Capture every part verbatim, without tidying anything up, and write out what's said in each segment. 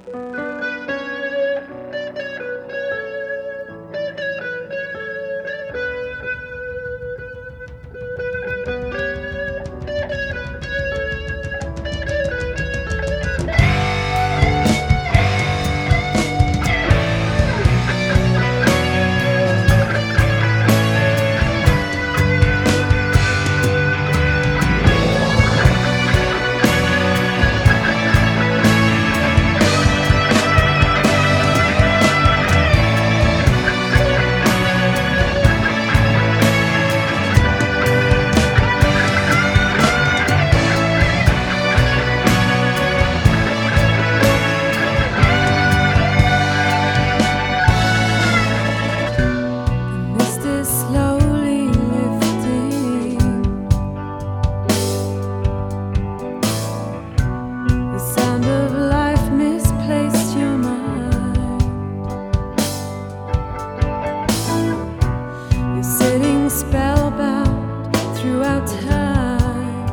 Spellbound throughout time.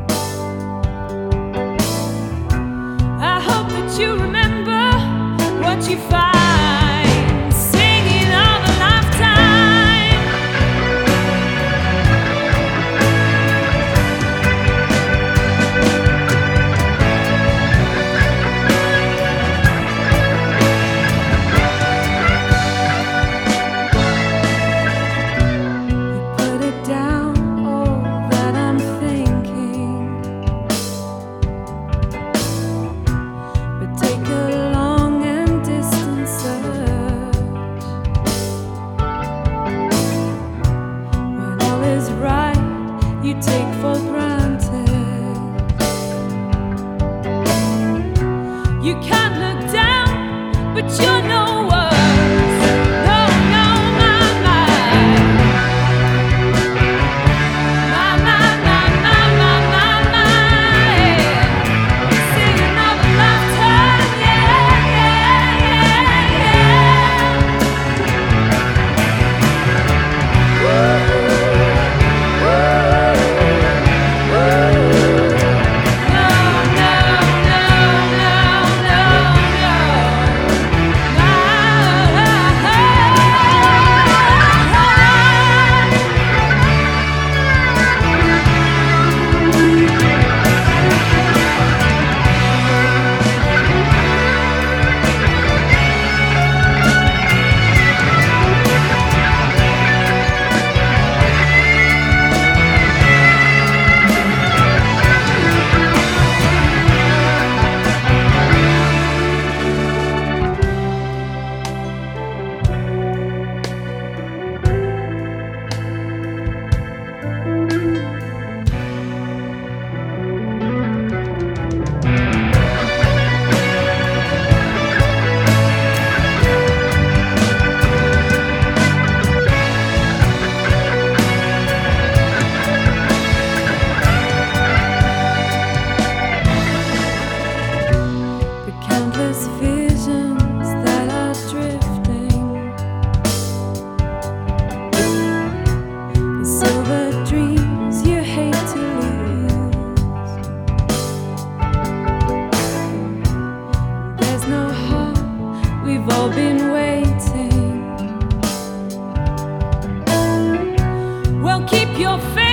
I hope that you remember what you find singing of a lifetime. You take for granted. You can't look down, but you're no worse. No, no, my, my. My, my, my, my, my, my, my. See another lifetime, yeah, yeah, yeah, yeah. Woo. Visions that are drifting, the silver dreams you hate to lose. There's no hope, we've all been waiting. Well, keep your faith.